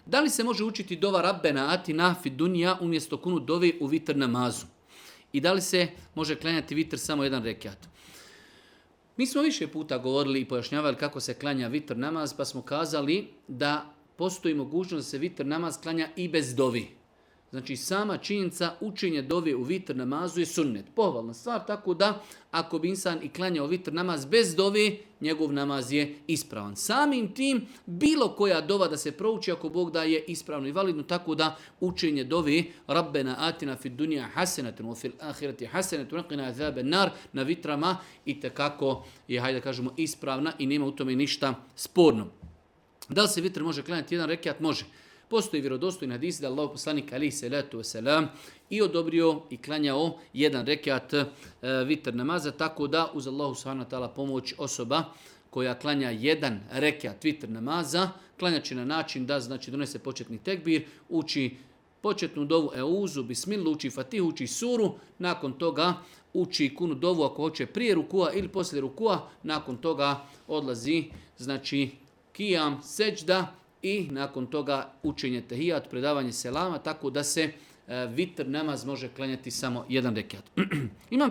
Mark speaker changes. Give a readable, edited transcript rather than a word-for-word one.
Speaker 1: Da li se može učiti dova Rabbena atina fid dunja umjesto kunut dovi u vitr namazu? I da li se može klanjati vitr samo jedan rekiat? Mi smo više puta govorili i pojašnjavali kako se klanja vitr namaz, pa smo kazali da postoji mogućnost da se vitr namaz klanja i bez dovi. Znači sama činjenica učenje dove u vitr namazu je sunnet. Pohvalna stvar, tako da ako bi insan i klanjao vitr namaz bez dove, njegov namaz je ispravan. Samim tim bilo koja dova da se prouči ako Bog da je ispravno i validno, tako da učenje dove Rabbena atina fid dunja hasenatan wa fil ahireti hasenatan wa qina azaban nar na vitrama itekako je, hajde da kažemo, ispravna i nema u tome ništa sporno. Da li se vitr može klanjati jedan rekiat? Može. Postoji vjerodostojni hadis da Allah poslanik alejhi salatu vesselam i odobrio i klanjao jedan rekiat vitr namaza, tako da uz Allahu subhanahu wa ta'ala pomoć osoba koja klanja jedan rekiat vitr namaza, klanjaće na način da znači donese početni tekbir, uči početnu dovu euzu, bismillah, uči fatihu, uči suru, nakon toga uči kunu dovu ako hoće prije rukua ili poslije rukua, nakon toga odlazi znači kijam, seđda, i nakon toga učenje tehijat, predavanje selama, tako da se vitr namaz može klanjati samo jedan rekiat. Imam